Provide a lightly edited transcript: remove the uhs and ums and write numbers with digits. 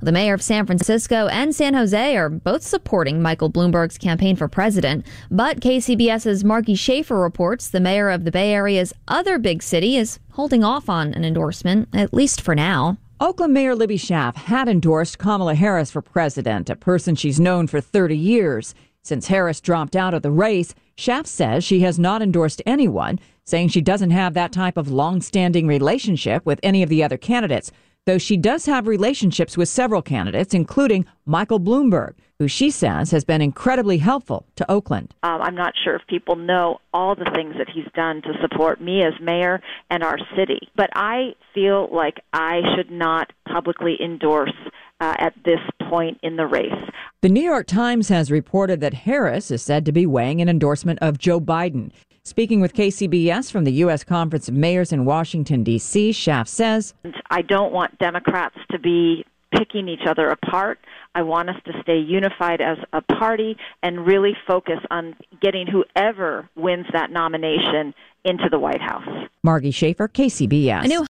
The mayor of San Francisco and San Jose are both supporting Michael Bloomberg's campaign for president. But KCBS's Margie Schaefer reports the mayor of the Bay Area's other big city is holding off on an endorsement, at least for now. Oakland Mayor Libby Schaaf had endorsed Kamala Harris for president, a person she's known for 30 years. Since Harris dropped out of the race, Schaaf says she has not endorsed anyone, saying she doesn't have that type of long-standing relationship with any of the other candidates, though she does have relationships with several candidates, including Michael Bloomberg, who she says has been incredibly helpful to Oakland. I'm not sure if people know all the things that he's done to support me as mayor and our city, but I feel like I should not publicly endorse at this point in the race. The New York Times has reported that Harris is said to be weighing an endorsement of Joe Biden. Speaking with KCBS from the U.S. Conference of Mayors in Washington, D.C., Schaaf says, I don't want Democrats to be picking each other apart. I want us to stay unified as a party and really focus on getting whoever wins that nomination into the White House. Margie Schaefer, KCBS.